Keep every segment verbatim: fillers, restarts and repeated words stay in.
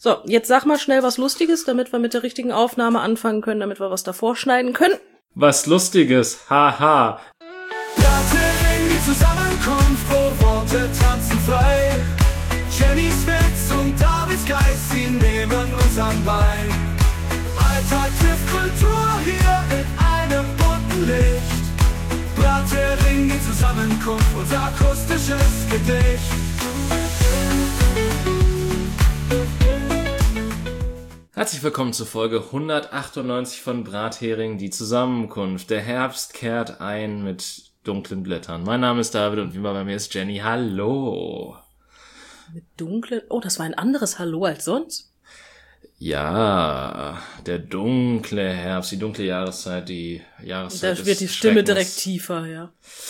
So, jetzt sag mal schnell was Lustiges, damit wir mit der richtigen Aufnahme anfangen können, damit wir was davor schneiden können. Was Lustiges, haha. Brathering, die Zusammenkunft, wo Worte tanzen frei. Jennys Witz und Davids Geist, sie nehmen uns an Bein. Alltag trifft Kultur hier in einem bunten Licht. Brathering, die Zusammenkunft, unser akustisches Gedicht. Herzlich willkommen zur Folge hundertachtundneunzig von Brathering, die Zusammenkunft. Der Herbst kehrt ein mit dunklen Blättern. Mein Name ist David und wie immer bei mir ist Jenny. Hallo. Mit dunklen... Oh, das war ein anderes Hallo als sonst? Ja, der dunkle Herbst, die dunkle Jahreszeit, die Jahreszeit Da wird die Stimme direkt tiefer, ja.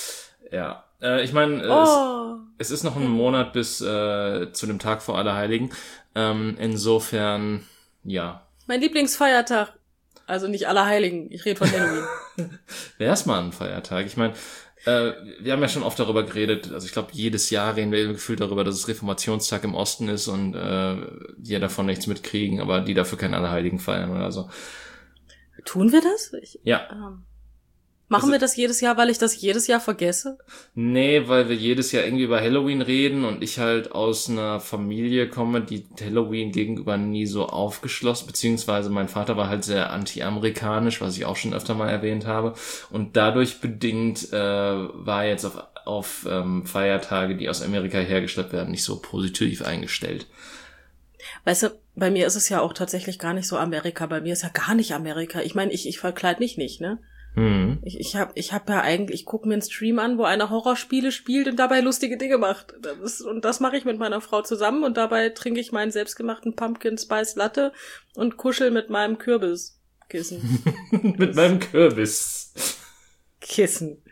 Ja, äh, ich meine, Oh. es, es ist noch ein Monat bis äh, zu dem Tag vor Allerheiligen. Ähm, insofern... Ja. Mein Lieblingsfeiertag. Also nicht Allerheiligen, ich rede von Halloween. Wäre es mal ein Feiertag. Ich meine, äh, wir haben ja schon oft darüber geredet, also ich glaube, jedes Jahr reden wir gefühlt darüber, dass es Reformationstag im Osten ist und äh, wir davon nichts mitkriegen, aber die dafür keinen Allerheiligen feiern oder so. Tun wir das? Ich, Ja. Ähm, machen Also- wir das jedes Jahr, weil ich das jedes Jahr vergesse? Nee, weil wir jedes Jahr irgendwie über Halloween reden und ich halt aus einer Familie komme, die Halloween gegenüber nie so aufgeschlossen, beziehungsweise mein Vater war halt sehr anti-amerikanisch, was ich auch schon öfter mal erwähnt habe. Und dadurch bedingt äh, war er jetzt auf, auf ähm, Feiertage, die aus Amerika hergestellt werden, nicht so positiv eingestellt. Weißt du, bei mir ist es ja auch tatsächlich gar nicht so Amerika. Bei mir ist ja gar nicht Amerika. Ich meine, ich, ich verkleid mich nicht, ne? Hm. Ich, ich hab, ich hab ja eigentlich, ich gucke mir einen Stream an, wo einer Horrorspiele spielt und dabei lustige Dinge macht. Das ist, und das mache ich mit meiner Frau zusammen und dabei trinke ich meinen selbstgemachten Pumpkin Spice Latte und kuschel mit meinem Kürbiskissen. Mit meinem Kürbis. Kissen.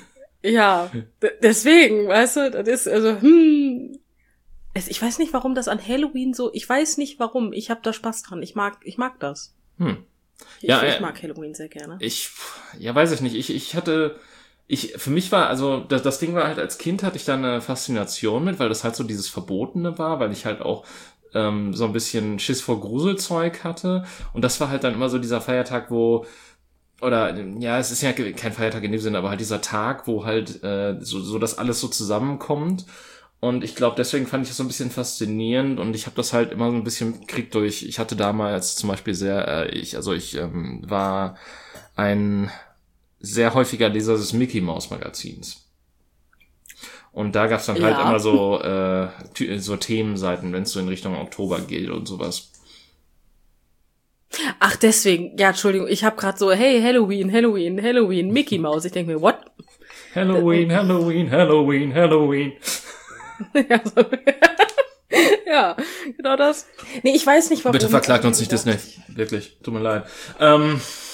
Ja, d- deswegen, weißt du, das ist, also, hm. Es, ich weiß nicht, warum das an Halloween so, ich weiß nicht warum, ich hab da Spaß dran. Ich mag, ich mag das. Hm. Ich, Ja, ich äh, mag Halloween sehr gerne. Ich, ja, weiß ich nicht. Ich, ich hatte, ich, für mich war, also, das, das Ding war halt, als Kind hatte ich da eine Faszination mit, weil das halt so dieses Verbotene war, weil ich halt auch ähm, so ein bisschen Schiss vor Gruselzeug hatte. Und das war halt dann immer so dieser Feiertag, wo, oder, ja, es ist ja kein Feiertag in dem Sinne, aber halt dieser Tag, wo halt äh, so, so das alles so zusammenkommt. Und ich glaube, deswegen fand ich das so ein bisschen faszinierend und ich habe das halt immer so ein bisschen gekriegt durch, ich hatte damals zum Beispiel sehr, äh, ich, also ich ähm, war ein sehr häufiger Leser des Mickey Mouse Magazins. Und da gab's dann Ja. halt immer so, äh, Ty- so Themenseiten, wenn es so in Richtung Oktober geht und sowas. Ach, deswegen, ja, Entschuldigung, ich hab grad so, hey, Halloween, Halloween, Halloween, Mickey Mouse. Ich denk mir, what? Halloween, Halloween, Halloween, Halloween. ja, so. ja, genau das. Nee, ich weiß nicht, warum. Bitte verklagt uns nicht Disney. Wirklich, tut mir leid. Ähm,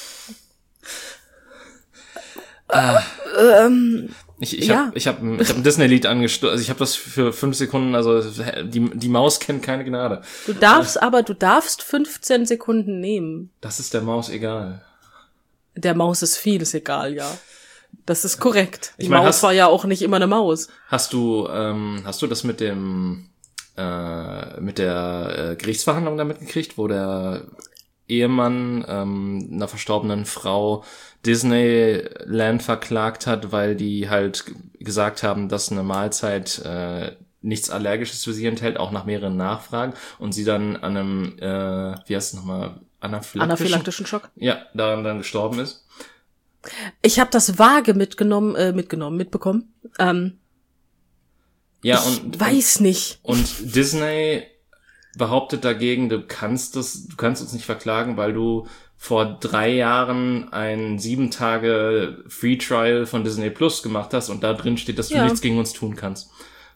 Ähm, Ich, ich Ja. habe ich hab, ein- ich hab ein Disney-Lied angestoßen, also ich habe das für fünf Sekunden, also die, die Maus kennt keine Gnade. du darfst aber, du darfst fünfzehn Sekunden nehmen. Das ist der Maus egal. Der Maus ist viel, ist egal, ja. Das ist korrekt. Die Ich mein, Maus hast- war ja auch nicht immer eine Maus. Hast du, ähm, hast du das mit dem, äh, mit der äh, Gerichtsverhandlung da mitgekriegt, wo der Ehemann ähm, einer verstorbenen Frau Disneyland verklagt hat, weil die halt g- gesagt haben, dass eine Mahlzeit äh, nichts Allergisches für sie enthält, auch nach mehreren Nachfragen und sie dann an einem, äh, wie heißt es nochmal, anaphylaktischen, Anaphylaktischen Schock. ja, daran dann gestorben ist. Ich habe das vage mitgenommen, äh, mitgenommen, mitbekommen. Ähm, Ja, ich und, weiß nicht. und, und Disney behauptet dagegen, du kannst das, du kannst uns nicht verklagen, weil du vor drei Jahren ein sieben Tage Free Trial von Disney Plus gemacht hast und da drin steht, dass du Ja. nichts gegen uns tun kannst.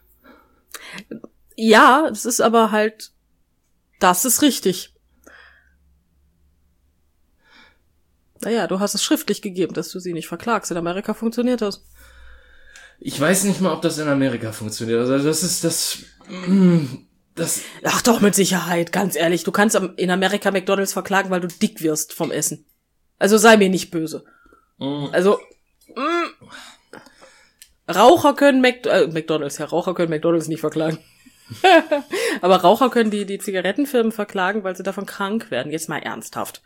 Ja, es ist aber halt, das ist richtig. Naja, du hast es schriftlich gegeben, dass du sie nicht verklagst. In Amerika funktioniert das. Ich weiß nicht mal, ob das in Amerika funktioniert. Also das ist das, mm, das, Ach doch, mit Sicherheit, ganz ehrlich. Du kannst am- in Amerika McDonald's verklagen, weil du dick wirst vom Essen. Also sei mir nicht böse. mm, Also, mm, Raucher können Mac äh, McDonald's, ja, Raucher können McDonald's nicht verklagen. Aber Raucher können die, die Zigarettenfirmen verklagen, weil sie davon krank werden. Jetzt mal ernsthaft.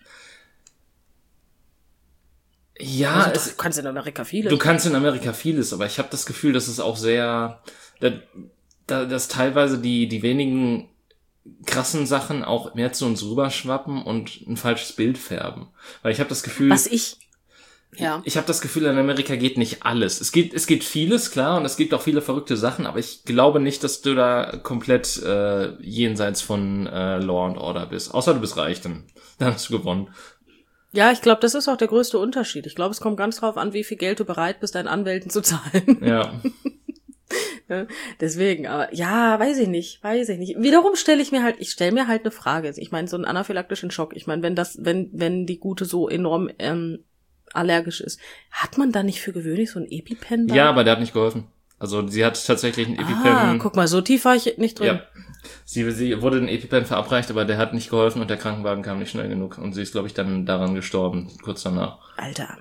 Ja, also, es, du kannst in Amerika vieles. Du kannst in Amerika vieles, aber ich habe das Gefühl, dass es auch sehr, da, da, dass teilweise die die wenigen krassen Sachen auch mehr zu uns rüberschwappen und ein falsches Bild färben. Weil ich habe das Gefühl, was ich, ja, ich habe das Gefühl, in Amerika geht nicht alles. Es geht es geht vieles, klar, und es gibt auch viele verrückte Sachen, aber ich glaube nicht, dass du da komplett äh, jenseits von äh, Law and Order bist. Außer du bist reich, dann, dann hast du gewonnen. Ja, ich glaube, das ist auch der größte Unterschied. Ich glaube, es kommt ganz drauf an, wie viel Geld du bereit bist, deinen Anwälten zu zahlen. Ja. Ja, deswegen, aber ja, weiß ich nicht, weiß ich nicht. Wiederum stelle ich mir halt, ich stelle mir halt eine Frage. Ich meine, so einen anaphylaktischen Schock. Ich meine, wenn das, wenn, wenn die Gute so enorm ähm, allergisch ist, hat man da nicht für gewöhnlich so ein EpiPen da? Ja, aber der hat nicht geholfen. Also sie hat tatsächlich ein EpiPen. Ah, guck mal, so tief war ich nicht drin. Ja. Sie, sie wurde ein EpiPen verabreicht, aber der hat nicht geholfen und der Krankenwagen kam nicht schnell genug. Und sie ist, glaube ich, dann daran gestorben, kurz danach. Alter.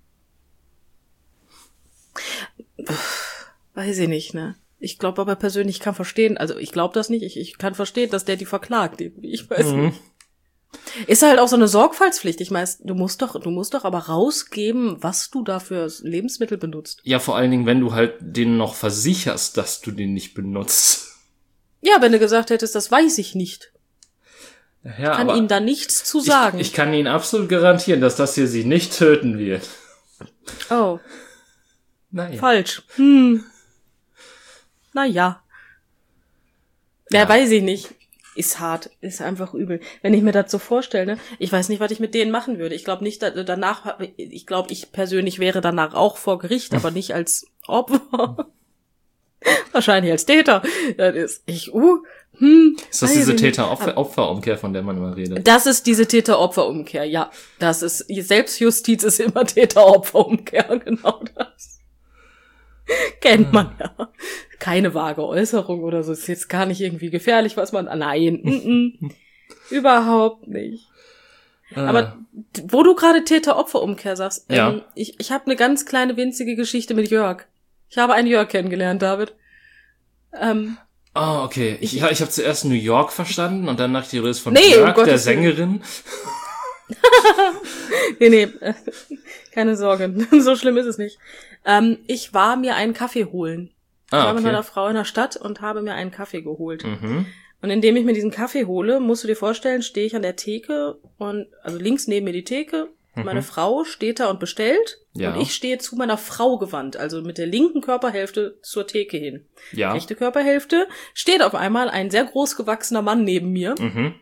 Weiß ich nicht, ne? Ich glaube aber persönlich, ich kann verstehen, also ich glaube das nicht, ich, ich kann verstehen, dass der die verklagt, irgendwie, ich weiß Mhm. nicht. Ist halt auch so eine Sorgfaltspflicht. Ich meine, du musst doch, du musst doch aber rausgeben, was du da für Lebensmittel benutzt. Ja, vor allen Dingen, wenn du halt denen noch versicherst, dass du den nicht benutzt. Ja, wenn du gesagt hättest, das weiß ich nicht. Ja, Ich kann aber Ihnen da nichts zu sagen. Ich, ich kann Ihnen absolut garantieren, dass das hier sie nicht töten wird. oh, Naja. falsch. Hm. Naja. Ja, Ja. weiß ich nicht. Ist hart, ist einfach übel. Wenn ich mir das so vorstelle, ne? Ich weiß nicht, was ich mit denen machen würde. Ich glaube nicht, dass, danach, ich glaube, ich persönlich wäre danach auch vor Gericht, aber nicht als Opfer. Wahrscheinlich als Täter. Das ist ich, uh, hm. Ist das weiß diese ich nicht. Täter-Opfer-Umkehr, von der man immer redet? Das ist diese Täter-Opfer-Umkehr, ja. Das ist, Selbstjustiz ist immer Täter-Opfer-Umkehr, genau das. Kennt man ja. Keine vage Äußerung oder so. Ist jetzt gar nicht irgendwie gefährlich, was man, nein, mm, mm, überhaupt nicht. Ah. Aber wo du gerade Täter-Opfer-Umkehr sagst, Ja. ähm, ich, ich habe eine ganz kleine, winzige Geschichte mit Jörg. Ich habe einen Jörg kennengelernt, David. Ähm, Oh, okay. Ich, ich, ich habe zuerst New York verstanden und dann dachte ich, du redest von Nee, um Björk, der Gottes Willen. Sängerin. nee, nee, äh, keine Sorge, so schlimm ist es nicht. Ähm, ich war mir einen Kaffee holen. Ich Ah, war mit okay. meiner Frau in der Stadt und habe mir einen Kaffee geholt. Mhm. Und indem ich mir diesen Kaffee hole, musst du dir vorstellen, stehe ich an der Theke und, also links neben mir die Theke, Mhm. meine Frau steht da und bestellt Ja. und ich stehe zu meiner Frau gewandt, also mit der linken Körperhälfte zur Theke hin. Ja. Rechte Körperhälfte steht auf einmal ein sehr groß gewachsener Mann neben mir Mhm.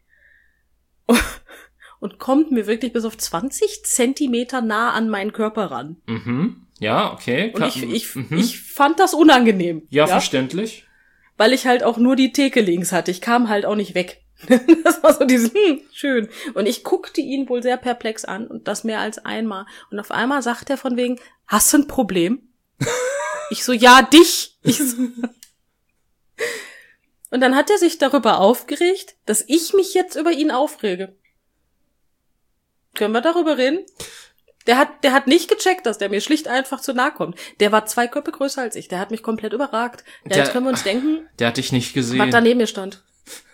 und kommt mir wirklich bis auf zwanzig Zentimeter nah an meinen Körper ran. Mhm. Ja, okay. Und Ka- ich, ich, mhm. ich fand das unangenehm. Ja, verständlich. Weil ich halt auch nur die Theke links hatte. Ich kam halt auch nicht weg. Das war so dieses, hm, schön. Und ich guckte ihn wohl sehr perplex an und das mehr als einmal. Und auf einmal sagt er von wegen, hast du ein Problem? Ich so, ja, dich. Ich so. Und dann hat er sich darüber aufgeregt, dass ich mich jetzt über ihn aufrege. Können wir darüber reden? Der hat, der hat nicht gecheckt, dass der mir schlicht einfach zu nahe kommt. Der war zwei Köpfe größer als ich. Der hat mich komplett überragt. Ja, Der- jetzt können wir uns denken, Der hat dich nicht gesehen. was da neben mir stand.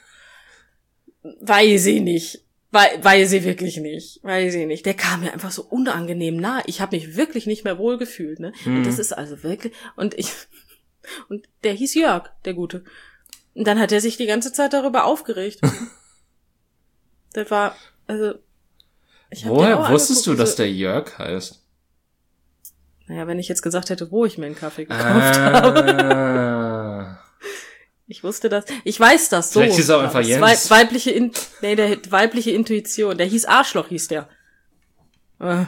Weiß ich nicht. Wei- Weiß ich wirklich nicht. Weiß ich nicht. Der kam mir einfach so unangenehm nah. Ich habe mich wirklich nicht mehr wohl gefühlt, ne? Mhm. Und das ist also wirklich, und ich, und der hieß Jörg, der Gute. Und dann hat er sich die ganze Zeit darüber aufgeregt. Das war, also, ich hab den Woher auch wusstest du, angeguckt, dass so- der Jörg heißt? Naja, wenn ich jetzt gesagt hätte, wo ich mir einen Kaffee gekauft habe. Ah. Ich wusste das. Ich weiß das so. Vielleicht ist er auch einfach Das Jens. Wei- weibliche, In nee, der weibliche Intuition. Der hieß Arschloch, hieß der. Äh,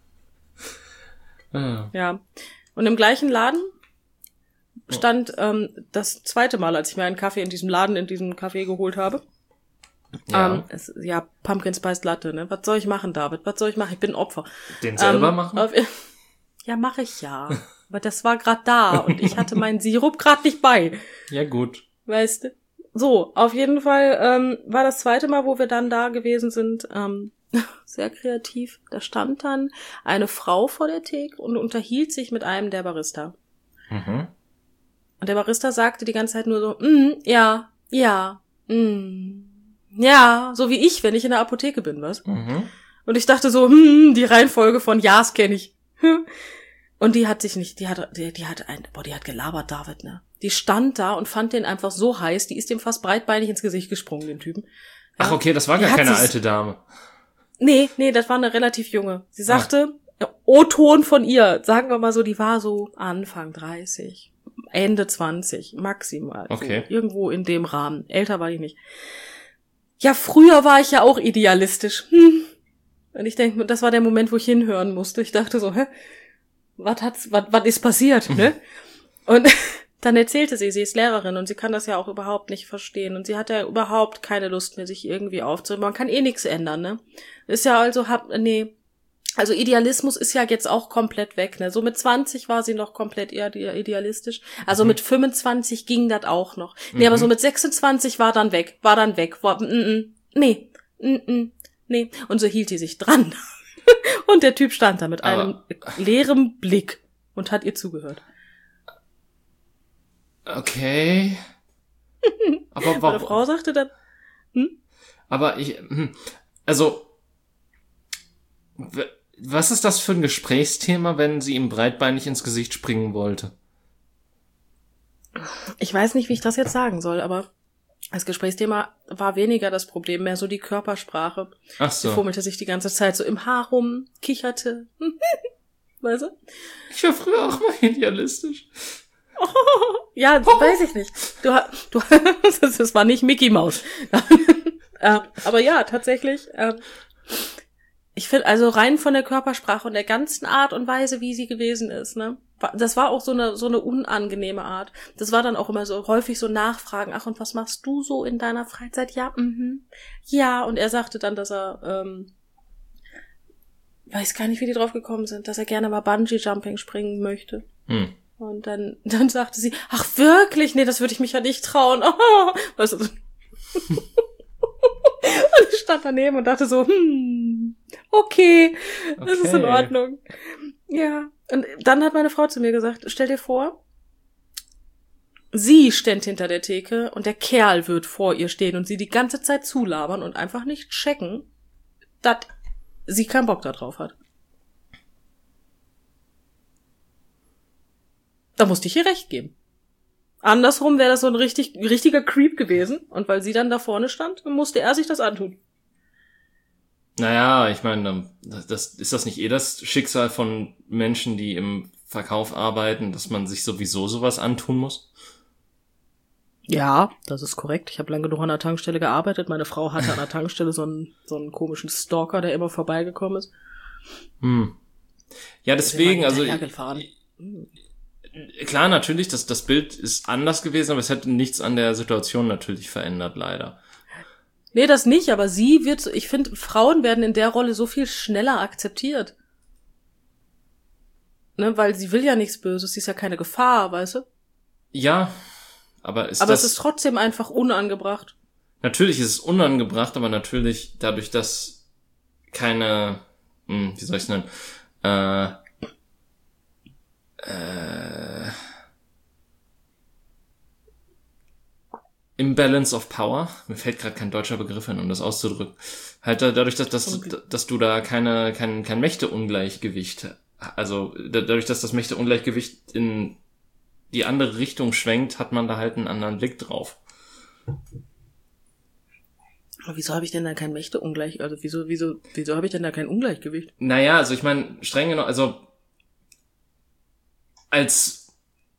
Ah. ja. Und im gleichen Laden stand ähm, das zweite Mal, als ich mir einen Kaffee in diesem Laden, in diesem Café geholt habe. Ja. Ähm, es, ja, Pumpkin Spice Latte, ne? Was soll ich machen, David? Was soll ich machen? Ich bin ein Opfer. Den selber Ähm, machen? auf- ja, mache ich ja. Aber das war gerade da und ich hatte meinen Sirup gerade nicht bei. Ja, gut. Weißt du? So, auf jeden Fall ähm, war das zweite Mal, wo wir dann da gewesen sind, ähm, sehr kreativ. Da stand dann eine Frau vor der Theke und unterhielt sich mit einem der Barista. Mhm. Und der Barista sagte die ganze Zeit nur so, mm, ja, ja, mm, ja, so wie ich, wenn ich in der Apotheke bin, was? Mhm. Und ich dachte so, hm, die Reihenfolge von Ja's kenne ich. Und die hat sich nicht, die hat, die, die hat ein, boah, die hat gelabert, David, ne? Die stand da und fand den einfach so heiß, die ist dem fast breitbeinig ins Gesicht gesprungen, den Typen. Ja. Ach, okay, das war Die gar hat keine sich- alte Dame. Nee, nee, das war eine relativ junge. Sie sagte, O-Ton von ihr, sagen wir mal so, die war so Anfang dreißig, Ende zwanzig, maximal. Okay. So, irgendwo in dem Rahmen. Älter war die nicht. Ja, früher war ich ja auch idealistisch. Hm. Und ich denke, das war der Moment, wo ich hinhören musste. Ich dachte so, hä? Was hat's, was, was ist passiert, ne? Und dann erzählte sie, sie ist Lehrerin und sie kann das ja auch überhaupt nicht verstehen. Und sie hat ja überhaupt keine Lust mehr, sich irgendwie aufzunehmen. Man kann eh nichts ändern, ne? Ist ja also, hab, nee. Also Idealismus ist ja jetzt auch komplett weg, ne? So mit zwanzig war sie noch komplett eher idealistisch. Also Mhm. mit fünfundzwanzig ging das auch noch. Nee, aber Mhm. so mit sechsundzwanzig war dann weg, war dann weg. War, mm, mm, nee, mm, mm, nee. Und so hielt die sich dran. Und der Typ stand da mit einem Aber- leeren Blick und hat ihr zugehört. Okay. Aber Meine warum? Frau sagte dann, Aber ich, hm, also, w- was ist das für ein Gesprächsthema, wenn sie ihm breitbeinig ins Gesicht springen wollte? ich weiß nicht, wie ich das jetzt sagen soll, aber das Gesprächsthema war weniger das Problem, mehr so die Körpersprache. Ach Sie so. fummelte sich die ganze Zeit so im Haar rum, kicherte. Weißt du? Ich war früher auch mal idealistisch. Ja, weiß ich nicht. Du, ha- du, das, das war nicht Mickey Mouse. äh, aber ja, tatsächlich. Äh, ich finde, also rein von der Körpersprache und der ganzen Art und Weise, wie sie gewesen ist, ne? war- Das war auch so eine so eine unangenehme Art. Das war dann auch immer so häufig so Nachfragen. Ach, und was machst du so in deiner Freizeit? Ja, mhm. Ja, und er sagte dann, dass er, ähm, weiß gar nicht, wie die drauf gekommen sind, dass er gerne mal Bungee-Jumping springen möchte. Hm. Und dann, dann sagte sie, ach wirklich? Nee, das würde ich mich ja nicht trauen. Oh, weißt du, und ich stand daneben und dachte so, hm, okay, das ist in Okay. Ordnung. Ja. Und dann hat meine Frau zu mir gesagt, stell dir vor, sie steht hinter der Theke und der Kerl wird vor ihr stehen und sie die ganze Zeit zulabern und einfach nicht checken, dass sie keinen Bock da drauf hat. Da musste ich ihr recht geben. Andersrum wäre das so ein richtig, richtiger Creep gewesen. Und weil sie dann da vorne stand, musste er sich das antun. Naja, ich meine, das, das, ist das nicht eh das Schicksal von Menschen, die im Verkauf arbeiten, dass man sich sowieso sowas antun muss? Ja, das ist korrekt. Ich habe lange genug an der Tankstelle gearbeitet. Meine Frau hatte an der Tankstelle so einen, so einen komischen Stalker, der immer vorbeigekommen ist. Hm. Ja, deswegen, also Hinterhergefahren. klar, natürlich, das, das Bild ist anders gewesen, aber es hätte nichts an der Situation natürlich verändert, leider. Nee, das nicht, aber sie wird, so- ich finde, Frauen werden in der Rolle so viel schneller akzeptiert. Ne, weil sie will ja nichts Böses, sie ist ja keine Gefahr, weißt du? Ja, aber ist aber das... es ist trotzdem einfach unangebracht. Natürlich ist es unangebracht, aber natürlich dadurch, dass keine, hm, wie soll ich es nennen, äh, äh, Imbalance of Power, mir fällt gerade kein deutscher Begriff ein, um das auszudrücken, halt da- dadurch, dass, dass, dass du da keine, kein, kein Mächteungleichgewicht, also da- dadurch, dass das Mächteungleichgewicht in die andere Richtung schwenkt, hat man da halt einen anderen Blick drauf. Aber wieso habe ich denn da kein Mächteungleich, also wieso, wieso, wieso habe ich denn da kein Ungleichgewicht? Naja, also ich meine, streng genommen, also als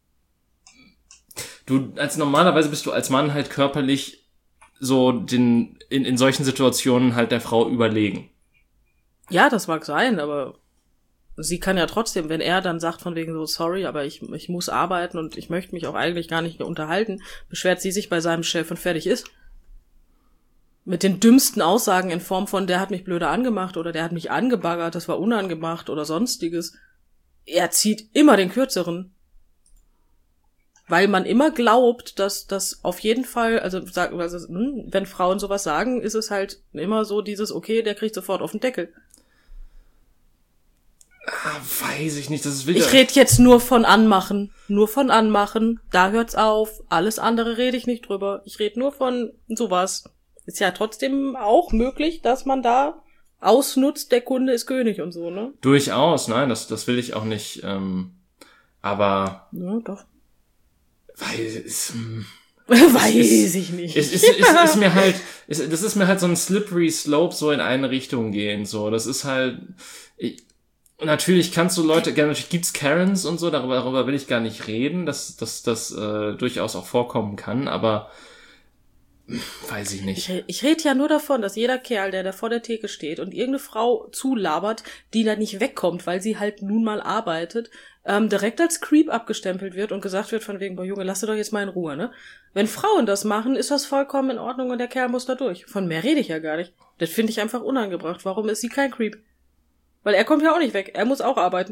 du, als normalerweise bist du als Mann halt körperlich so den, in, in solchen Situationen halt der Frau überlegen. Ja, das mag sein, aber sie kann ja trotzdem, wenn er dann sagt von wegen so, sorry, aber ich, ich muss arbeiten und ich möchte mich auch eigentlich gar nicht mehr unterhalten, beschwert sie sich bei seinem Chef und fertig ist. Mit den dümmsten Aussagen in Form von, der hat mich blöde angemacht oder der hat mich angebaggert, das war unangebracht oder sonstiges. Er zieht immer den Kürzeren. Weil man immer glaubt, dass das auf jeden Fall, also, sag, also hm, wenn Frauen sowas sagen, ist es halt immer so dieses, okay, der kriegt sofort auf den Deckel. Ah, weiß ich nicht, das ist wieder... Ich rede jetzt nur von Anmachen. Nur von Anmachen. Da hört's auf. Alles andere rede ich nicht drüber. Ich rede nur von sowas. Ist ja trotzdem auch möglich, dass man da ausnutzt, der Kunde ist König und so, ne? Durchaus, nein, das, das will ich auch nicht, ähm, aber... Ja, doch. Weiß, ist, Weiß ist, ich nicht. Es ist, ist, ist, ist mir halt, ist, das ist mir halt so ein slippery slope, so in eine Richtung gehen, so. Das ist halt... Ich, natürlich kannst du Leute, gerne natürlich gibt's Karens und so, darüber, darüber will ich gar nicht reden, dass dass das äh, durchaus auch vorkommen kann, aber weiß ich nicht. Ich, ich rede ja nur davon, dass jeder Kerl, der da vor der Theke steht und irgendeine Frau zulabert, die da nicht wegkommt, weil sie halt nun mal arbeitet, ähm, direkt als Creep abgestempelt wird und gesagt wird von wegen, boah Junge, lass sie doch jetzt mal in Ruhe, ne? Wenn Frauen das machen, ist das vollkommen in Ordnung und der Kerl muss da durch. Von mehr rede ich ja gar nicht. Das finde ich einfach unangebracht. Warum ist sie kein Creep? Weil er kommt ja auch nicht weg. Er muss auch arbeiten.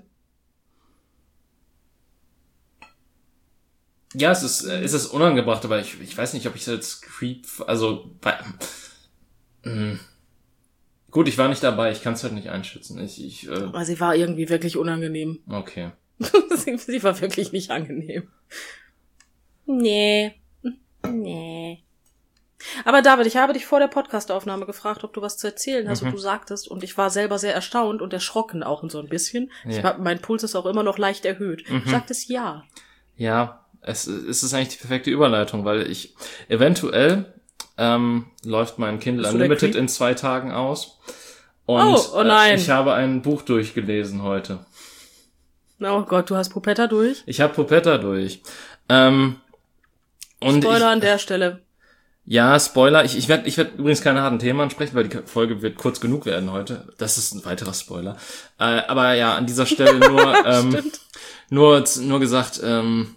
Ja, es ist, es ist unangebracht, aber ich, ich weiß nicht, ob ich es als Creep, also, bei, mh. Gut, ich war nicht dabei, ich kann es halt nicht einschätzen. Ich, ich, äh, Aber sie war irgendwie wirklich unangenehm. Okay. sie, sie war wirklich nicht angenehm. Nee. Nee. Aber David, ich habe dich vor der Podcastaufnahme gefragt, ob du was zu erzählen hast, mhm. und du sagtest, und ich war selber sehr erstaunt und erschrocken auch so ein bisschen. Ja. Ich hab, mein Puls ist auch immer noch leicht erhöht. Mhm. Du sagtest ja. Ja, es, es ist eigentlich die perfekte Überleitung, weil ich eventuell ähm, läuft mein Kindle Unlimited in zwei Tagen aus. Und oh, oh nein. Äh, ich habe ein Buch durchgelesen heute. Oh Gott, du hast Popetta durch? Ich habe Popetta durch. Ähm, und Spoiler ich, an der Stelle. Ja, Spoiler. Ich, ich werde ich werd übrigens keine harten Themen ansprechen, weil die Folge wird kurz genug werden heute. Das ist ein weiterer Spoiler. Äh, aber ja, an dieser Stelle nur ähm, nur nur gesagt, ähm,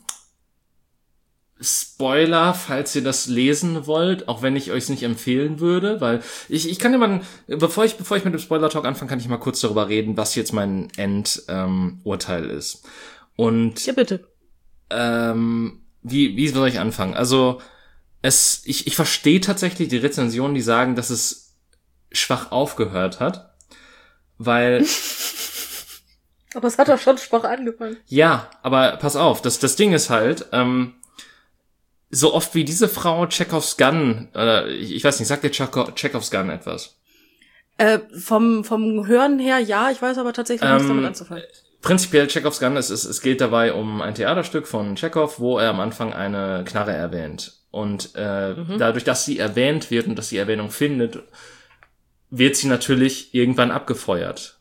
Spoiler, falls ihr das lesen wollt, auch wenn ich euch es nicht empfehlen würde, weil ich ich kann ja mal, bevor ich bevor ich mit dem Spoiler-Talk anfange, kann ich mal kurz darüber reden, was jetzt mein Endurteil ähm, ist. Und ja, bitte. Ähm, wie wie soll ich anfangen? Also Es, ich, ich verstehe tatsächlich die Rezensionen, die sagen, dass es schwach aufgehört hat, weil... Aber es hat doch schon schwach angefangen. Ja, aber pass auf, das, das Ding ist halt, ähm, so oft wie diese Frau Chekhovs Gun, äh, ich, ich weiß nicht, sagt dir Chekhovs Gun etwas? Äh, vom, vom Hören her ja, ich weiß aber tatsächlich ähm, nichts damit anzufangen. Prinzipiell Chekhovs Gun, es, es, es geht dabei um ein Theaterstück von Chekhov, wo er am Anfang eine Knarre erwähnt. Und äh, mhm. dadurch, dass sie erwähnt wird und dass sie Erwähnung findet, wird sie natürlich irgendwann abgefeuert.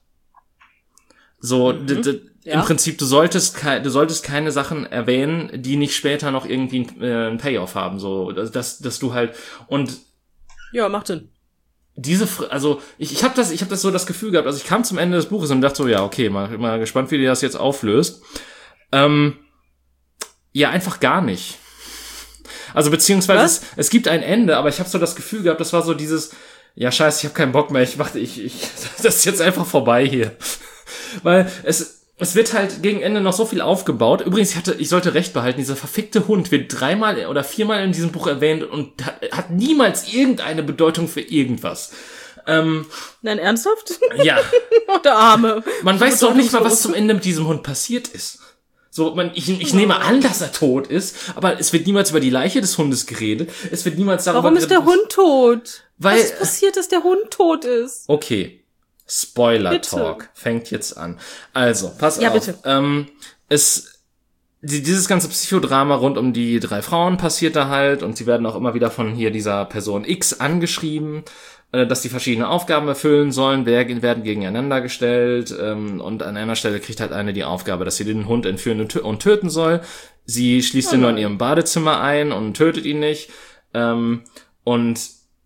So, mhm. d- d- ja. Im Prinzip, du solltest ke- du solltest keine Sachen erwähnen, die nicht später noch irgendwie einen, äh, einen Payoff haben. So, dass, dass, dass du halt und ja, macht Sinn. Diese, also ich, ich habe das, ich habe das so das Gefühl gehabt. Also ich kam zum Ende des Buches und dachte so, ja, okay, mal, mal gespannt, wie die das jetzt auflöst. Ähm, ja, einfach gar nicht. Also beziehungsweise es, es gibt ein Ende, aber ich habe so das Gefühl gehabt, das war so dieses, ja scheiße, ich habe keinen Bock mehr, ich mach, ich, ich, das ist jetzt einfach vorbei hier. Weil es, es wird halt gegen Ende noch so viel aufgebaut. Übrigens, ich hatte, ich sollte recht behalten, dieser verfickte Hund wird dreimal oder viermal in diesem Buch erwähnt und hat, hat niemals irgendeine Bedeutung für irgendwas. Ähm, Nein, ernsthaft? Ja. Oh, der Arme. Man weiß doch nicht mal, was zum Ende mit diesem Hund passiert ist. So, man, ich, ich nehme an, dass er tot ist, aber es wird niemals über die Leiche des Hundes geredet. Es wird niemals darüber Warum ist der Hund tot? Weil, was ist passiert, dass der Hund tot ist? Okay. Spoiler-Talk fängt jetzt an. Also, pass ja, auf. Bitte. Ähm, es, die, dieses ganze Psychodrama rund um die drei Frauen passiert da halt und sie werden auch immer wieder von hier dieser Person X angeschrieben, äh, dass die verschiedene Aufgaben erfüllen sollen, werden gegeneinander gestellt ähm, und an einer Stelle kriegt halt eine die Aufgabe, dass sie den Hund entführen und, tö- und töten soll. Sie schließt oh ihn nur in ihrem Badezimmer ein und tötet ihn nicht. Ähm, und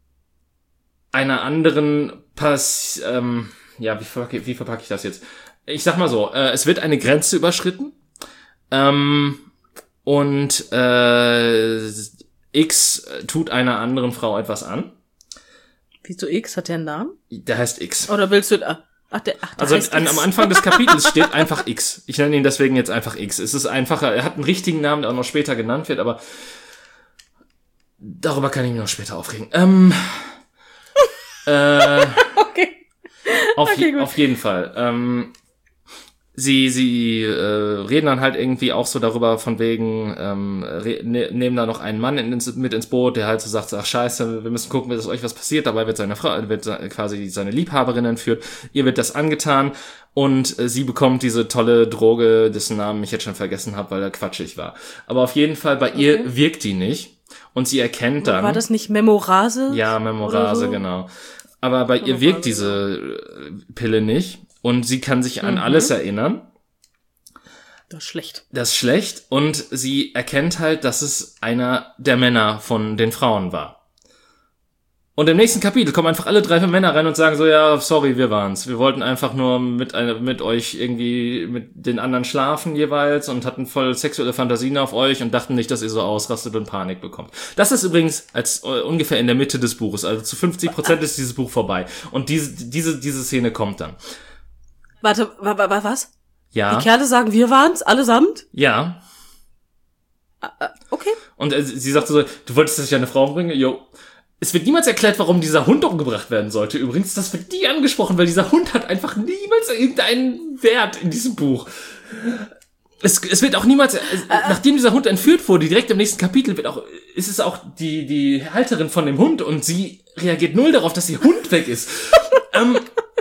einer anderen Pass, ähm, ja, wie verpacke, wie verpacke ich das jetzt? Ich sag mal so, äh, es wird eine Grenze überschritten, ähm, und äh, X tut einer anderen Frau etwas an. Wieso X? Hat der einen Namen? Der heißt X. Oder willst du, ach, ach der, ach, der also heißt an, X. am Anfang des Kapitels steht einfach X. Ich nenne ihn deswegen jetzt einfach X. Es ist einfacher, er hat einen richtigen Namen, der auch noch später genannt wird, aber darüber kann ich mich noch später aufregen. Ähm, Äh, okay. Auf, okay, je, auf jeden Fall. Ähm, sie sie äh, reden dann halt irgendwie auch so darüber von wegen, ähm, re- ne- nehmen da noch einen Mann in, ins, mit ins Boot, der halt so sagt, ach scheiße, wir müssen gucken, dass euch was passiert. Dabei wird seine Frau, wird quasi seine Liebhaberin entführt. Ihr wird das angetan und äh, sie bekommt diese tolle Droge, dessen Namen ich jetzt schon vergessen habe, weil er quatschig war. Aber auf jeden Fall, bei okay. ihr wirkt die nicht und sie erkennt dann... War das nicht Memorase? Ja, Memorase, so? Genau. Aber bei Memorase. Ihr wirkt diese Pille nicht. Und sie kann sich an mhm. alles erinnern. Das ist schlecht. Das ist schlecht. Und sie erkennt halt, dass es einer der Männer von den Frauen war. Und im nächsten Kapitel kommen einfach alle drei Männer rein und sagen so, ja, sorry, wir waren's. Wir wollten einfach nur mit eine, mit euch irgendwie, mit den anderen schlafen jeweils und hatten voll sexuelle Fantasien auf euch und dachten nicht, dass ihr so ausrastet und Panik bekommt. Das ist übrigens als uh, ungefähr in der Mitte des Buches. Also zu fünfzig Prozent ist dieses Buch vorbei. Und diese, diese, diese Szene kommt dann. Warte, wa, wa, was? Ja. Die Kerle sagen, wir waren's, allesamt? Ja. Uh, okay. Und äh, sie sagte so, du wolltest, dass ich eine Frau bringe? Jo. Es wird niemals erklärt, warum dieser Hund umgebracht werden sollte. Übrigens, das wird nie angesprochen, weil dieser Hund hat einfach niemals irgendeinen Wert in diesem Buch. Es, es wird auch niemals, äh, nachdem dieser Hund entführt wurde, direkt im nächsten Kapitel wird auch, ist es auch die, die Halterin von dem Hund und sie reagiert null darauf, dass ihr Hund weg ist. ähm,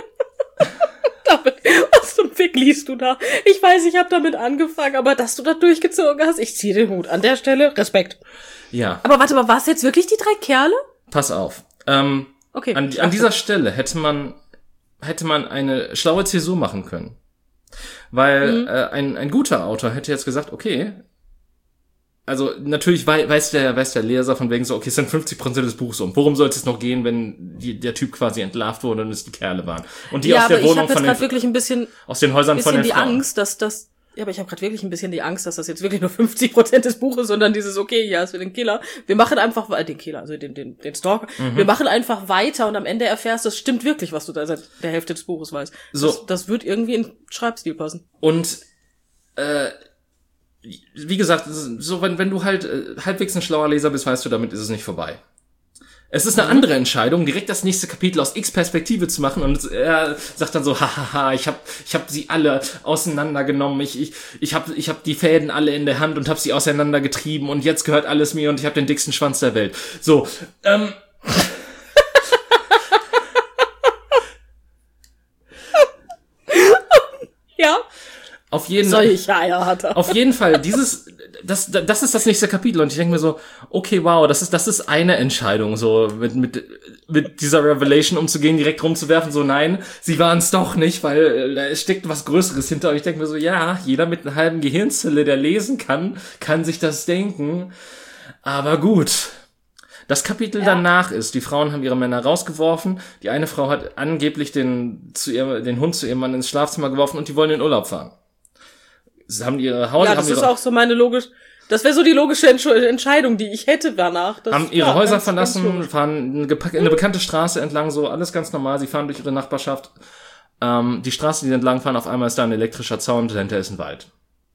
Was zum Fick liest du da? Ich weiß, ich habe damit angefangen, aber dass du da durchgezogen hast, ich ziehe den Hut. An der Stelle Respekt. Ja. Aber warte mal, war es jetzt wirklich die drei Kerle? Pass auf. Ähm, okay. An, an dieser Stelle hätte man hätte man eine schlaue Zäsur machen können. Weil mhm. äh, ein, ein guter Autor hätte jetzt gesagt, okay, also natürlich weiß der, weiß der Leser von wegen so, okay, es sind fünfzig Prozent des Buchs um. Worum soll es noch gehen, wenn die, der Typ quasi entlarvt wurde und es die Kerle waren? Und die ja, aus der aber Wohnung ich hab von jetzt den, wirklich ein bisschen, aus den Häusern von den die Frauen. Angst, dass das, ja, aber ich habe gerade wirklich ein bisschen die Angst, dass das jetzt wirklich nur fünfzig Prozent des Buches, sondern dieses, okay, ja, es wird den Killer. Wir machen einfach, äh, den Killer, also den, den, den Stalker. Mhm. Wir machen einfach weiter und am Ende erfährst, das stimmt wirklich, was du da seit der Hälfte des Buches weißt. So. Das, das wird irgendwie in Schreibstil passen. Und, äh, wie gesagt, so wenn, wenn du halt äh, halbwegs ein schlauer Leser bist, weißt du, damit ist es nicht vorbei. Es ist eine mhm. andere Entscheidung, direkt das nächste Kapitel aus X-Perspektive zu machen und er sagt dann so, hahaha, ich hab ich hab sie alle auseinandergenommen, ich ich ich hab ich hab die Fäden alle in der Hand und hab sie auseinandergetrieben und jetzt gehört alles mir und ich hab den dicksten Schwanz der Welt. So, ähm ja. Auf jeden, Solche Eier hat er. Auf jeden Fall, dieses, das, das ist das nächste Kapitel und ich denke mir so, okay, wow, das ist, das ist eine Entscheidung, so mit, mit, mit dieser Revelation umzugehen, direkt rumzuwerfen, so nein, sie waren es doch nicht, weil da steckt was Größeres hinter und ich denke mir so, ja, jeder mit einer halben Gehirnzelle, der lesen kann, kann sich das denken, aber gut. Das Kapitel ja. danach ist, die Frauen haben ihre Männer rausgeworfen, die eine Frau hat angeblich den, zu ihr, den Hund zu ihrem Mann ins Schlafzimmer geworfen und die wollen in den Urlaub fahren. Sie haben ihre Häuser, ja, das haben ist ihre, auch so meine logisch, das wäre so die logische Entsch- Entscheidung, die ich hätte danach. Das, haben ihre ja, Häuser ganz, verlassen, ganz fahren eine, gepack- eine bekannte Straße entlang, so alles ganz normal, sie fahren durch ihre Nachbarschaft. Ähm, die Straße, die sie entlang fahren, auf einmal ist da ein elektrischer Zaun, dahinter ist ein Wald.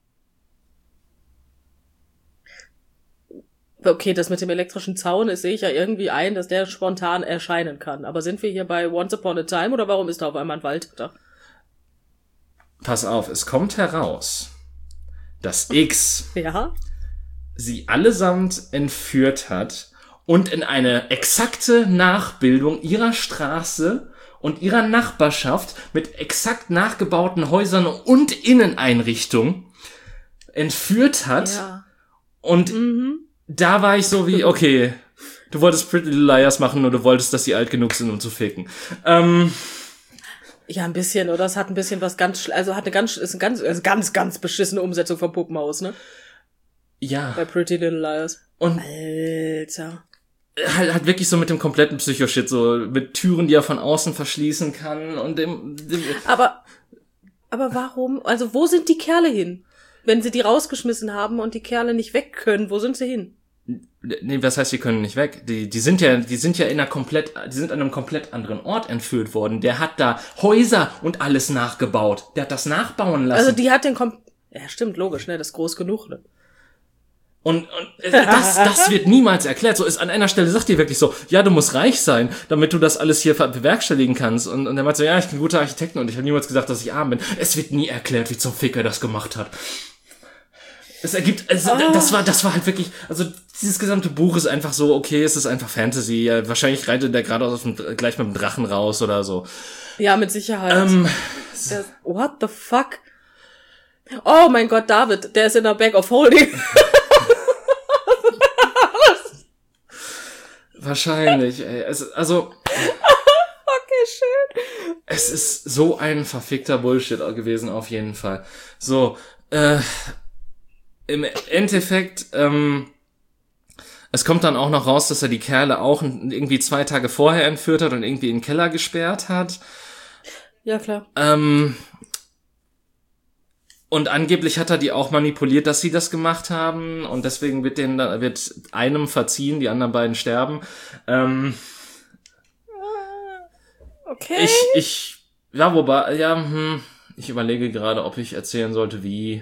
Okay, das mit dem elektrischen Zaun ist, sehe ich ja irgendwie ein, dass der spontan erscheinen kann. Aber sind wir hier bei Once Upon a Time oder warum ist da auf einmal ein Wald da? Pass auf, es kommt heraus, dass X ja? sie allesamt entführt hat und in eine exakte Nachbildung ihrer Straße und ihrer Nachbarschaft mit exakt nachgebauten Häusern und Inneneinrichtungen entführt hat. Ja. Und mhm. da war ich so wie, okay, du wolltest Pretty Little Liars machen, nur du wolltest, dass sie alt genug sind, um zu ficken. Ähm... Ja, ein bisschen, oder? Es hat ein bisschen was ganz, schl- also hat eine ganz, ist eine ganz, also ganz, ganz beschissene Umsetzung von Puppenhaus, ne? Ja. Bei Pretty Little Liars. Und Alter. Halt, halt wirklich so mit dem kompletten Psycho-Shit, so mit Türen, die er von außen verschließen kann und dem, dem Aber, aber warum? Also wo sind die Kerle hin? Wenn sie die rausgeschmissen haben und die Kerle nicht weg können, wo sind sie hin? Nee, was heißt, die können nicht weg? Die, die sind ja, die sind ja in einer komplett, die sind an einem komplett anderen Ort entführt worden. Der hat da Häuser und alles nachgebaut. Der hat das nachbauen lassen. Also die hat den kom- ja, stimmt, logisch, ne, das ist groß genug, ne? Und, und das, das wird niemals erklärt. So ist an einer Stelle sagt ihr wirklich so, ja, du musst reich sein, damit du das alles hier bewerkstelligen kannst. Und, und er meint so, ja, ich bin guter Architekt und ich habe niemals gesagt, dass ich arm bin. Es wird nie erklärt, wie zum Fick er das gemacht hat. Es ergibt, also, oh. das war, das war halt wirklich, also dieses gesamte Buch ist einfach so, okay, es ist einfach Fantasy. Ja, wahrscheinlich reitet der gerade aus dem, gleich mit dem Drachen raus oder so. Ja, mit Sicherheit. Ähm, das, what the fuck? Oh mein Gott, David, der ist in der Bag of Holding. Wahrscheinlich, ey. Es, also. Okay, schön. Es ist so ein verfickter Bullshit gewesen, auf jeden Fall. So, äh, im Endeffekt, ähm, es kommt dann auch noch raus, dass er die Kerle auch irgendwie zwei Tage vorher entführt hat und irgendwie in den Keller gesperrt hat. Ja, klar. Ähm, und angeblich hat er die auch manipuliert, dass sie das gemacht haben und deswegen wird denen da, wird einem verziehen, die anderen beiden sterben. Ähm, okay. Ich, ich, ja, wobei, ja, hm, ich überlege gerade, ob ich erzählen sollte, wie,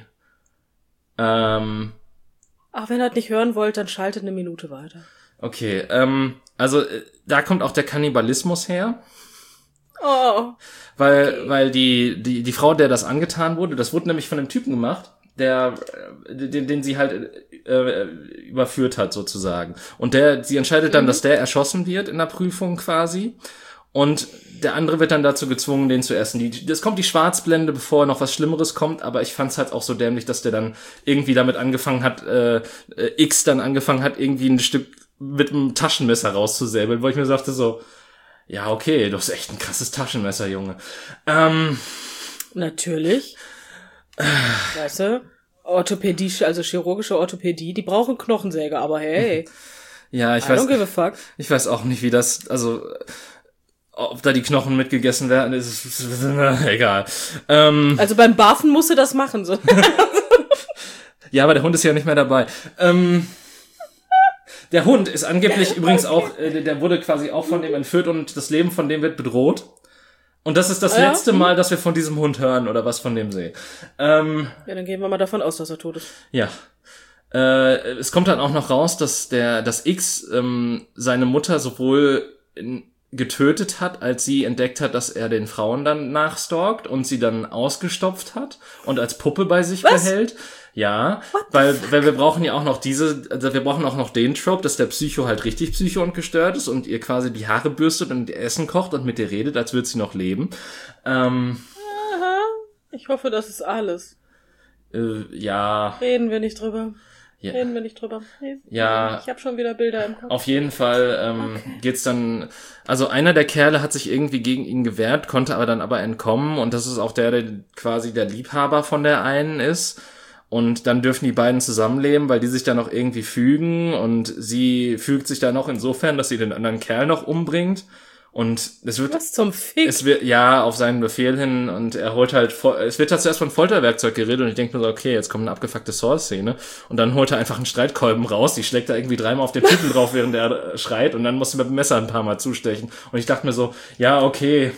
ähm, Ach, wenn ihr das nicht hören wollt, dann schaltet eine Minute weiter. Okay, ähm, also, da kommt auch der Kannibalismus her. Oh. Weil, okay. weil die, die, die Frau, der das angetan wurde, das wurde nämlich von einem Typen gemacht, der, den, den sie halt, äh, überführt hat, sozusagen. Und der, sie entscheidet dann, mhm. dass der erschossen wird in der Prüfung quasi. Und der andere wird dann dazu gezwungen, den zu essen. Die, das kommt die Schwarzblende, bevor noch was Schlimmeres kommt, aber ich fand's halt auch so dämlich, dass der dann irgendwie damit angefangen hat, äh, X dann angefangen hat, irgendwie ein Stück mit einem Taschenmesser rauszusäbeln, wo ich mir sagte so, ja, okay, du hast echt ein krasses Taschenmesser, Junge. Ähm, Natürlich. Weißt du, Orthopädie, also chirurgische Orthopädie, die brauchen Knochensäge, aber hey. Ja, ich I weiß. don't give a fuck. Ich weiß auch nicht, wie das, also, ob da die Knochen mitgegessen werden, ist, ist, ist egal. Ähm, also beim Barfen musst du das machen, so. Ja, aber der Hund ist ja nicht mehr dabei. Ähm, der Hund ist angeblich übrigens auch, äh, der wurde quasi auch von dem entführt und das Leben von dem wird bedroht. Und das ist das ja? letzte Mal, dass wir von diesem Hund hören oder was von dem sehen. Ähm, ja, dann gehen wir mal davon aus, dass er tot ist. Ja. Äh, es kommt dann auch noch raus, dass der, dass X ähm, seine Mutter sowohl in, getötet hat, als sie entdeckt hat, dass er den Frauen dann nachstalkt und sie dann ausgestopft hat und als Puppe bei sich Was? behält. Ja, weil, weil wir brauchen ja auch noch diese, also wir brauchen auch noch den Trope, dass der Psycho halt richtig psycho und gestört ist und ihr quasi die Haare bürstet und ihr Essen kocht und mit ihr redet, als würde sie noch leben. Ähm, Aha. Ich hoffe, das ist alles. Äh, ja. Reden wir nicht drüber. Ja. Reden wir nicht drüber. Nee, ja. Ich habe schon wieder Bilder im Kopf. Auf jeden Fall ähm, okay. geht's dann, also einer der Kerle hat sich irgendwie gegen ihn gewehrt, konnte aber dann aber entkommen und das ist auch der, der quasi der Liebhaber von der einen ist. Und dann dürfen die beiden zusammenleben, weil die sich dann noch irgendwie fügen und sie fügt sich dann noch insofern, dass sie den anderen Kerl noch umbringt. Und es wird, was zum Fick? Es wird, ja, auf seinen Befehl hin und er holt halt, es wird da zuerst von Folterwerkzeug geredet und ich denke mir so, okay, jetzt kommt eine abgefuckte Saw-Szene und dann holt er einfach einen Streitkolben raus, die schlägt da irgendwie dreimal auf den Typen drauf, während er schreit und dann muss er mit dem Messer ein paar Mal zustechen und ich dachte mir so, ja, okay.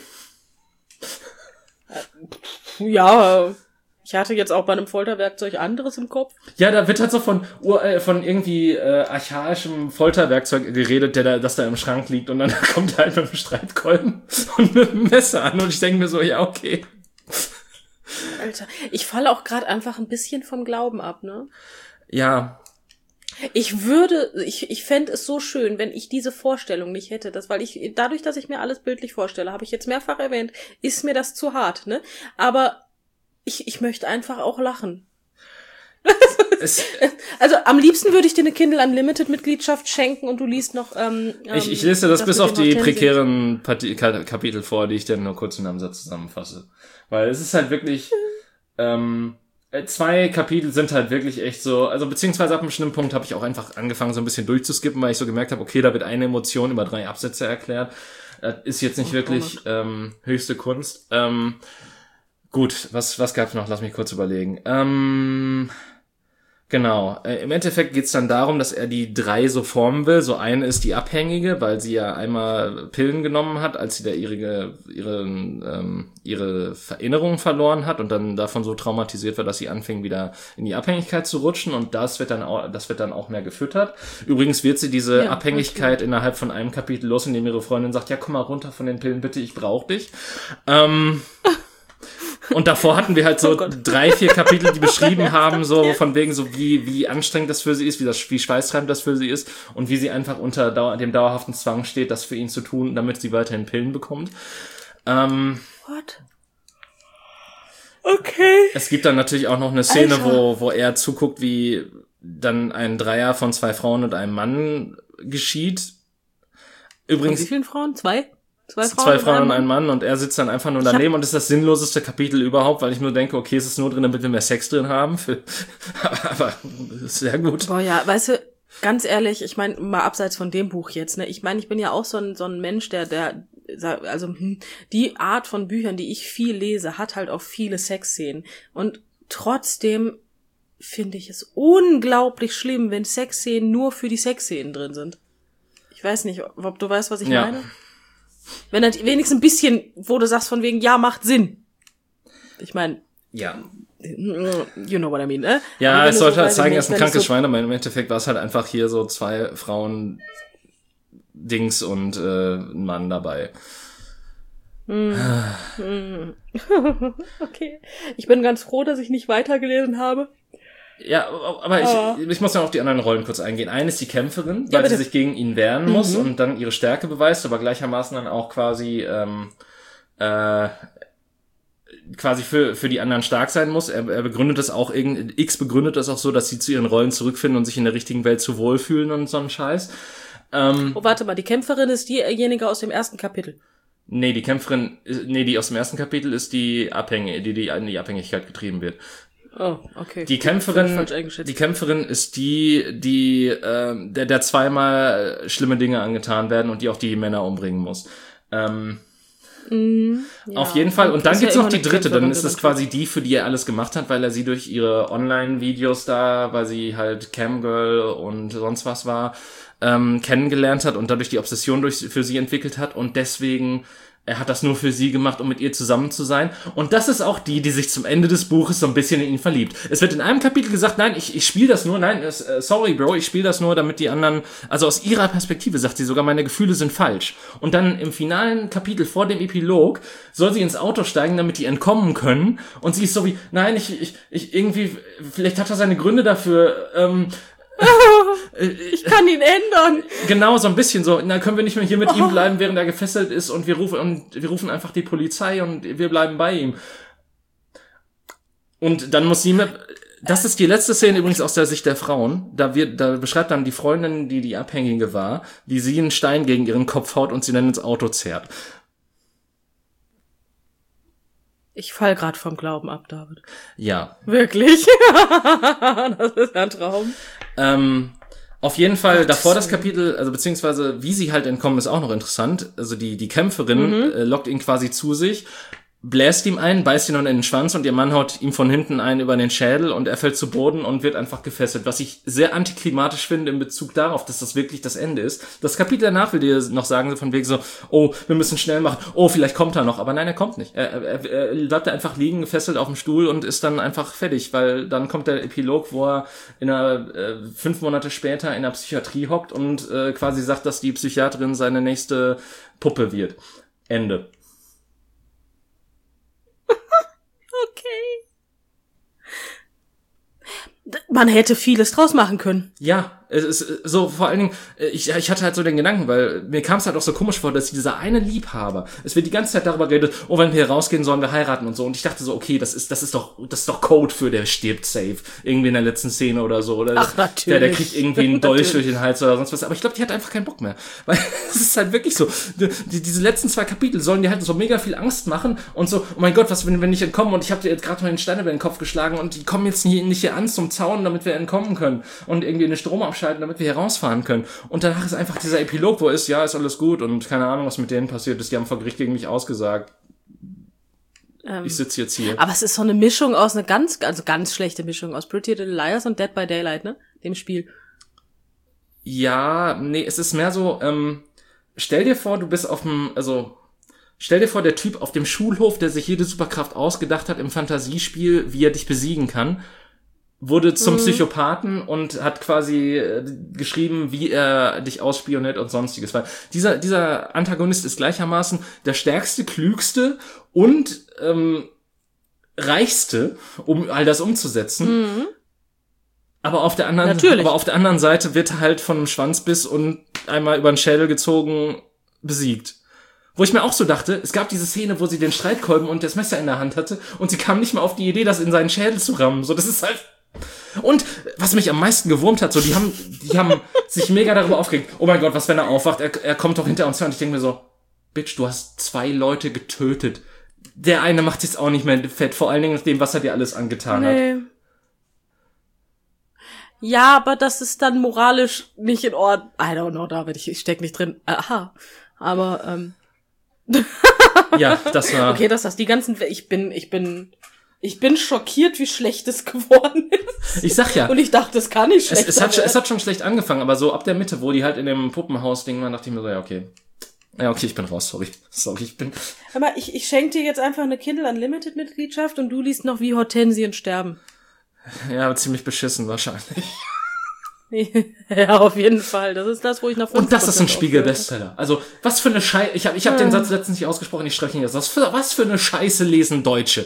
Ja, ich hatte jetzt auch bei einem Folterwerkzeug anderes im Kopf. Ja, da wird halt so von äh, von irgendwie äh, archaischem Folterwerkzeug geredet, der da, das da im Schrank liegt und dann kommt er halt mit dem Streitkolben und mit dem Messer an und ich denke mir so, ja, okay. Alter, ich falle auch gerade einfach ein bisschen vom Glauben ab, ne? Ja. Ich würde, ich, ich fände es so schön, wenn ich diese Vorstellung nicht hätte, das, weil ich, dadurch, dass ich mir alles bildlich vorstelle, habe ich jetzt mehrfach erwähnt, ist mir das zu hart, ne? Aber Ich, ich möchte einfach auch lachen. Es, also am liebsten würde ich dir eine Kindle Unlimited-Mitgliedschaft schenken und du liest noch ähm, Ich, ich lese das, das bis auf die Hortensia. prekären Parti- Kapitel vor, die ich dann nur kurz in einem Satz zusammenfasse. Weil es ist halt wirklich ähm, zwei Kapitel sind halt wirklich echt so, also beziehungsweise ab einem bestimmten Punkt habe ich auch einfach angefangen so ein bisschen durchzuskippen, weil ich so gemerkt habe, okay, da wird eine Emotion über drei Absätze erklärt. Das ist jetzt nicht oh, wirklich ähm, höchste Kunst. Ähm, Gut, was was gab's noch? Lass mich kurz überlegen. Ähm, Genau. Äh, Im Endeffekt geht's dann darum, dass er die drei so formen will. So eine ist die Abhängige, weil sie ja einmal Pillen genommen hat, als sie da ihre ihre ähm, ihre Erinnerungen verloren hat und dann davon so traumatisiert war, dass sie anfing wieder in die Abhängigkeit zu rutschen und das wird dann auch das wird dann auch mehr gefüttert. Übrigens wird sie diese ja, Abhängigkeit innerhalb von einem Kapitel los, indem ihre Freundin sagt, ja, komm mal runter von den Pillen, bitte, ich brauch dich. Ähm Und davor hatten wir halt so oh drei, vier Kapitel, die beschrieben haben, so von wegen so, wie wie anstrengend das für sie ist, wie das wie schweißtreibend das für sie ist und wie sie einfach unter Dauer, dem dauerhaften Zwang steht, das für ihn zu tun, damit sie weiterhin Pillen bekommt. Ähm, What? Okay. Es gibt dann natürlich auch noch eine Szene, Alter. wo wo er zuguckt, wie dann ein Dreier von zwei Frauen und einem Mann geschieht. Übrigens. Von wie vielen Frauen? Zwei? Zwei Frauen, Zwei Frauen und ein Mann und er sitzt dann einfach nur daneben und das ist das sinnloseste Kapitel überhaupt, weil ich nur denke, okay, es ist nur drin, damit wir mehr Sex drin haben. Für, aber, aber sehr gut. Boah, ja, weißt du, ganz ehrlich, ich meine, mal abseits von dem Buch jetzt, ne, ich meine, ich bin ja auch so ein, so ein Mensch, der, der, also die Art von Büchern, die ich viel lese, hat halt auch viele Sexszenen und trotzdem finde ich es unglaublich schlimm, wenn Sexszenen nur für die Sexszenen drin sind. Ich weiß nicht, ob du weißt, was ich ja. meine? Wenn dann wenigstens ein bisschen, wo du sagst von wegen, ja, macht Sinn. Ich meine, ja. You know what I mean, ne? Ja, es sollte so, halt zeigen, er ist ein krankes so Schwein, aber im Endeffekt war es halt einfach hier so zwei Frauen Dings und äh, ein Mann dabei. Mm. Okay. Ich bin ganz froh, dass ich nicht weitergelesen habe. Ja, aber ich, ich muss ja auf die anderen Rollen kurz eingehen. Eine ist die Kämpferin, weil ja, sie sich gegen ihn wehren muss mhm. und dann ihre Stärke beweist, aber gleichermaßen dann auch quasi ähm, äh, quasi für für die anderen stark sein muss. Er, er begründet das auch, irgend, X begründet das auch so, dass sie zu ihren Rollen zurückfinden und sich in der richtigen Welt zu wohlfühlen und so einen Scheiß. Ähm, oh, warte mal, die Kämpferin ist diejenige aus dem ersten Kapitel. Nee, die Kämpferin, nee, die aus dem ersten Kapitel ist die Abhängige, die, die in die Abhängigkeit getrieben wird. Oh, okay. Die Kämpferin, die Kämpferin ist die, die, äh, der, der zweimal schlimme Dinge angetan werden und die auch die Männer umbringen muss. Ähm, mm, ja. Auf jeden Fall. Und dann gibt's ja noch die dritte, dann ist das quasi die, für die er alles gemacht hat, weil er sie durch ihre Online-Videos da, weil sie halt Camgirl und sonst was war, ähm, kennengelernt hat und dadurch die Obsession durch, für sie entwickelt hat und deswegen er hat das nur für sie gemacht, um mit ihr zusammen zu sein. Und das ist auch die, die sich zum Ende des Buches so ein bisschen in ihn verliebt. Es wird in einem Kapitel gesagt, nein, ich, ich spiele das nur, nein, es, äh, sorry, Bro, ich spiele das nur, damit die anderen, also aus ihrer Perspektive sagt sie sogar, meine Gefühle sind falsch. Und dann im finalen Kapitel vor dem Epilog soll sie ins Auto steigen, damit die entkommen können. Und sie ist so wie, nein, ich, ich, ich irgendwie, vielleicht hat er seine Gründe dafür, ähm, ich kann ihn ändern. Genau, so ein bisschen so. Na, können wir nicht mehr hier mit oh. ihm bleiben, während er gefesselt ist und wir rufen und wir rufen einfach die Polizei und wir bleiben bei ihm. Und dann muss sie mit, das ist die letzte Szene übrigens aus der Sicht der Frauen. Da wird, da beschreibt dann die Freundin, die die Abhängige war, wie sie einen Stein gegen ihren Kopf haut und sie dann ins Auto zerrt. Ich fall grad vom Glauben ab, David. Ja. Wirklich? Das ist ein Traum. Ähm, auf jeden Fall, Ach, davor das, das Kapitel, also beziehungsweise wie sie halt entkommen, ist auch noch interessant. Also die die Kämpferin mhm. äh, lockt ihn quasi zu sich, bläst ihm ein, beißt ihn dann in den Schwanz und ihr Mann haut ihm von hinten einen über den Schädel und er fällt zu Boden und wird einfach gefesselt. Was ich sehr antiklimatisch finde in Bezug darauf, dass das wirklich das Ende ist. Das Kapitel danach will dir noch sagen, so von wegen so, oh, wir müssen schnell machen, oh, vielleicht kommt er noch. Aber nein, er kommt nicht. Er, er, er bleibt da einfach liegen, gefesselt auf dem Stuhl und ist dann einfach fertig, weil dann kommt der Epilog, wo er in einer, äh, fünf Monate später in der Psychiatrie hockt und äh, quasi sagt, dass die Psychiaterin seine nächste Puppe wird. Ende. Okay. Man hätte vieles draus machen können. Ja, es ist so, vor allen Dingen, ich, ich hatte halt so den Gedanken, weil mir kam es halt auch so komisch vor, dass dieser eine Liebhaber, es wird die ganze Zeit darüber geredet, oh, wenn wir hier rausgehen, sollen wir heiraten und so. Und ich dachte so, okay, das ist, das ist doch, das ist doch Code für der stirbt safe. Irgendwie in der letzten Szene oder so. Oder Ach, natürlich. Der, der kriegt irgendwie einen Dolch durch den Hals oder sonst was. Aber ich glaube, die hat einfach keinen Bock mehr. Weil es ist halt wirklich so, die, diese letzten zwei Kapitel sollen dir halt so mega viel Angst machen und so, oh mein Gott, was, wenn wir nicht entkommen und ich habe dir jetzt gerade mal den Stein über den Kopf geschlagen und die kommen jetzt nicht, nicht hier an zum Zaun, damit wir entkommen können und irgendwie den Strom abschalten, damit wir hier rausfahren können. Und danach ist einfach dieser Epilog, wo ist, ja, ist alles gut und keine Ahnung, was mit denen passiert ist. Die haben vor Gericht gegen mich ausgesagt. Ähm, ich sitze jetzt hier. Aber es ist so eine Mischung aus, eine ganz, also ganz schlechte Mischung aus Pretty Little Liars und Dead by Daylight, ne? Dem Spiel. Ja, nee, es ist mehr so, ähm, stell dir vor, du bist auf dem, also, stell dir vor, der Typ auf dem Schulhof, der sich jede Superkraft ausgedacht hat im Fantasiespiel, wie er dich besiegen kann, wurde zum mhm. Psychopathen und hat quasi äh, geschrieben, wie er dich ausspioniert und sonstiges. Weil dieser, dieser Antagonist ist gleichermaßen der stärkste, klügste und ähm, reichste, um all das umzusetzen. Mhm. Aber auf der anderen, Natürlich. aber auf der anderen Seite wird er halt von einem Schwanzbiss und einmal über den Schädel gezogen besiegt. Wo ich mir auch so dachte, es gab diese Szene, wo sie den Streitkolben und das Messer in der Hand hatte und sie kam nicht mal auf die Idee, das in seinen Schädel zu rammen. So, das ist halt. Und was mich am meisten gewurmt hat, so die haben, die haben sich mega darüber aufgeregt. Oh mein Gott, was wenn er aufwacht? Er, er kommt doch hinter uns her und ich denke mir so, Bitch, du hast zwei Leute getötet. Der eine macht jetzt auch nicht mehr fett, vor allen Dingen nach dem, was er dir alles angetan nee. hat. Ja, aber das ist dann moralisch nicht in Ordnung. I don't know, David, ich, ich steck nicht drin. Aha. Aber, ähm. ja, das war. Okay, das hast die ganzen, ich bin, ich bin, ich bin schockiert, wie schlecht es geworden ist. Ich sag ja. Und ich dachte, es kann nicht schlecht es, es, hat, es hat schon schlecht angefangen, aber so ab der Mitte, wo die halt in dem Puppenhaus-Ding waren, dachte ich mir so, ja, okay. Ja, okay, ich bin raus, sorry. Sorry, ich bin. Aber ich, ich schenke dir jetzt einfach eine Kindle Unlimited-Mitgliedschaft und du liest noch Wie Hortensien sterben. Ja, ziemlich beschissen wahrscheinlich. Ja, auf jeden Fall. Das ist das, wo ich noch Und das ist ein Spiegel-Bestseller. Also, was für eine Scheiße. Ich habe ich hab ja. den Satz letztens nicht ausgesprochen, ich streiche ihn jetzt. Was für, was für eine Scheiße lesen Deutsche?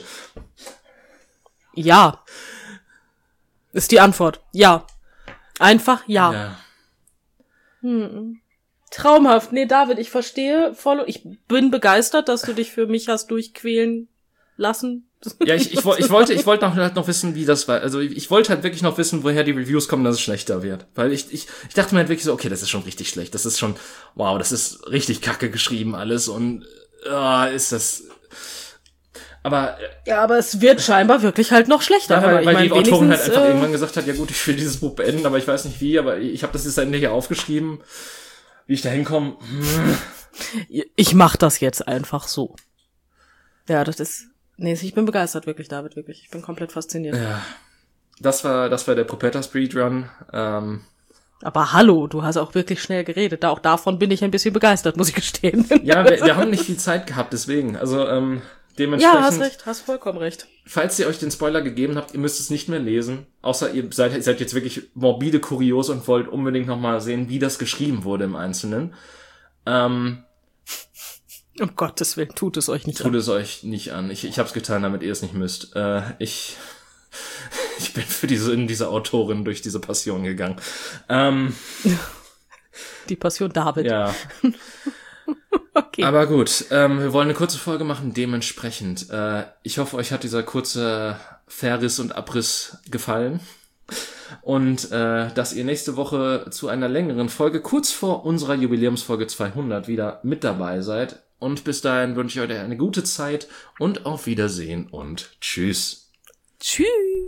Ja. Ist die Antwort. Ja. Einfach ja. Ja. Hm. Traumhaft. Nee, David, ich verstehe voll. Ich bin begeistert, dass du dich für mich hast durchquälen lassen. Ja, ich, ich, ich wollte, ich wollte noch, halt noch wissen, wie das war. Also ich, ich wollte halt wirklich noch wissen, woher die Reviews kommen, dass es schlechter wird. Weil ich, ich, ich dachte mir halt wirklich so, okay, das ist schon richtig schlecht. Das ist schon, wow, das ist richtig kacke geschrieben alles und äh, ist das. Aber ja, aber es wird scheinbar wirklich halt noch schlechter. Ja, weil, ich weil mein, die Autorin halt einfach äh, irgendwann gesagt hat, ja gut, ich will dieses Buch beenden, aber ich weiß nicht wie, aber ich habe das jetzt endlich hier aufgeschrieben. Wie ich da hinkomme. Hm. Ich mach das jetzt einfach so. Ja, das ist. Nee, ich bin begeistert, wirklich, David, wirklich. Ich bin komplett fasziniert. Ja. Das war, das war der Propetta Speedrun. Ähm. Aber hallo, du hast auch wirklich schnell geredet. Auch davon bin ich ein bisschen begeistert, muss ich gestehen. Ja, wir, wir haben nicht viel Zeit gehabt, deswegen. Also, ähm, dementsprechend. Ja, hast recht, hast vollkommen recht. Falls ihr euch den Spoiler gegeben habt, ihr müsst es nicht mehr lesen. Außer ihr seid, ihr seid jetzt wirklich morbide kurios und wollt unbedingt nochmal sehen, wie das geschrieben wurde im Einzelnen. Ähm. Um Gottes Willen, tut es euch nicht tut an. Tut es euch nicht an. Ich, ich hab's getan, damit ihr es nicht müsst. Äh, ich, ich bin für diese, in diese Autorin durch diese Passion gegangen. Ähm, Die Passion David. Ja. Okay. Aber gut, ähm, wir wollen eine kurze Folge machen, dementsprechend. Äh, ich hoffe, euch hat dieser kurze Verriss und Abriss gefallen. Und äh, dass ihr nächste Woche zu einer längeren Folge, kurz vor unserer Jubiläumsfolge zweihundert, wieder mit dabei seid. Und bis dahin wünsche ich euch eine gute Zeit und auf Wiedersehen und tschüss. Tschüss.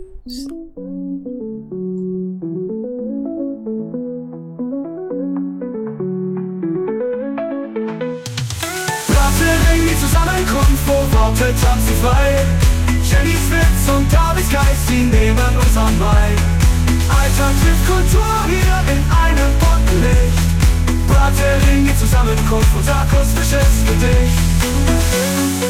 Brattering, die Zusammenkunft, wo Worte tanzen frei. Jenny Spitz und David Geist, sie nehmen uns an Wein. Alltag trifft Kultur hier in einem bunten Licht. Brattering, die Zusammenkunft und akustisches Gedicht.